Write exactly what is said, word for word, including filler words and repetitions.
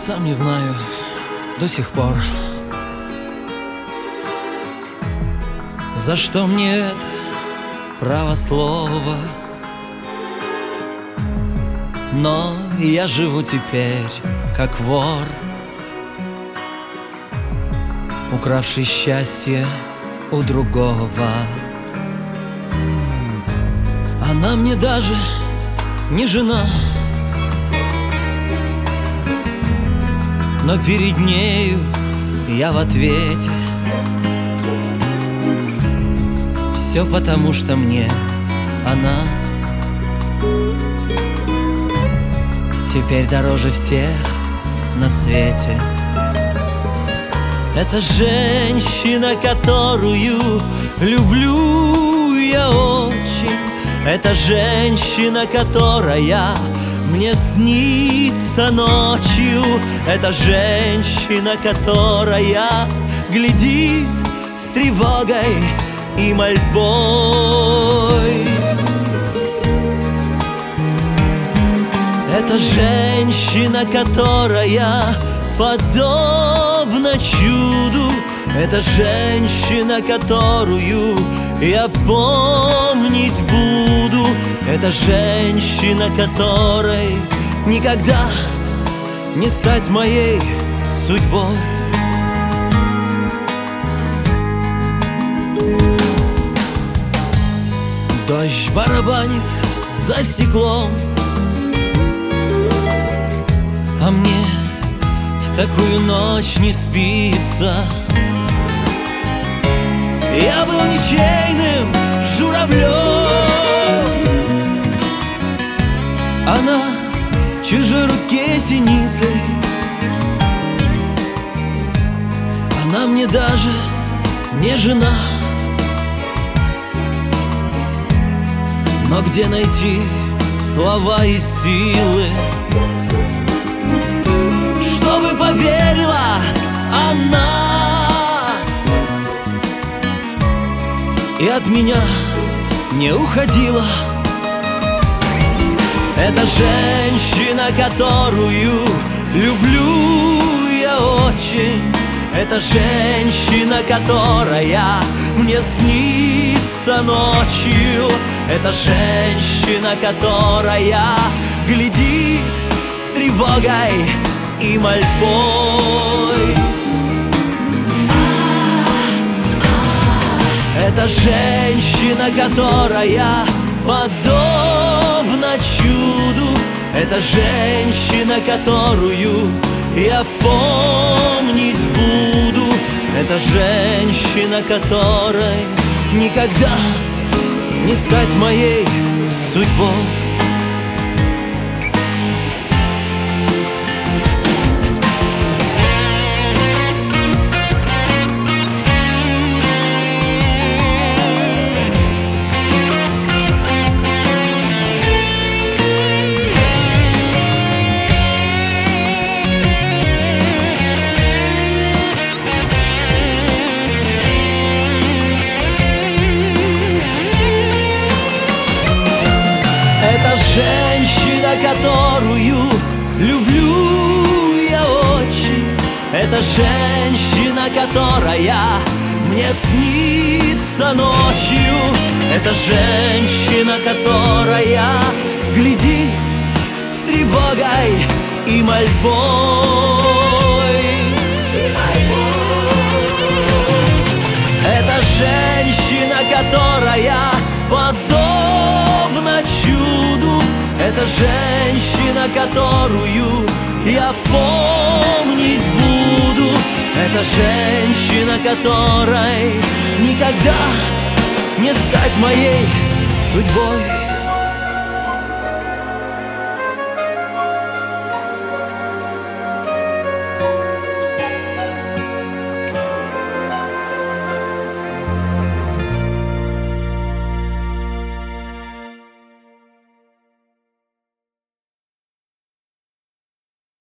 сам не знаю до сих пор, за что мне это право слова. Но я живу теперь как вор, укравший счастье у другого. Она мне даже не жена, но перед нею я в ответе. Все потому, что мне она теперь дороже всех на свете. Это женщина, которую люблю я очень. Это женщина, которая мне снится ночью. Это женщина, которая глядит с тревогой и мольбой. Это женщина, которая подобна чуду. Это женщина, которую я помнить буду. Это женщина, которой никогда не стать моей судьбой. Дождь барабанит за стеклом, а мне в такую ночь не спится. Я был ничейным журавлем, она в чужой руке синицей. Она мне даже не жена, но где найти слова и силы, чтобы поверила она и от меня не уходила. Это женщина, которую люблю я очень. Это женщина, которая мне снится ночью. Это женщина, которая глядит с тревогой и мольбой. Это женщина, которая подобна чуду. Это женщина, которую я помнить буду. Это женщина, которой никогда не стать моей судьбой. Это женщина, которую люблю я очень. Это женщина, которая мне снится ночью. Это женщина, которая глядит с тревогой и мольбой. Это женщина, которая подобна чуду. Это женщина, которую я помнить буду. Это женщина, которой никогда не стать моей судьбой.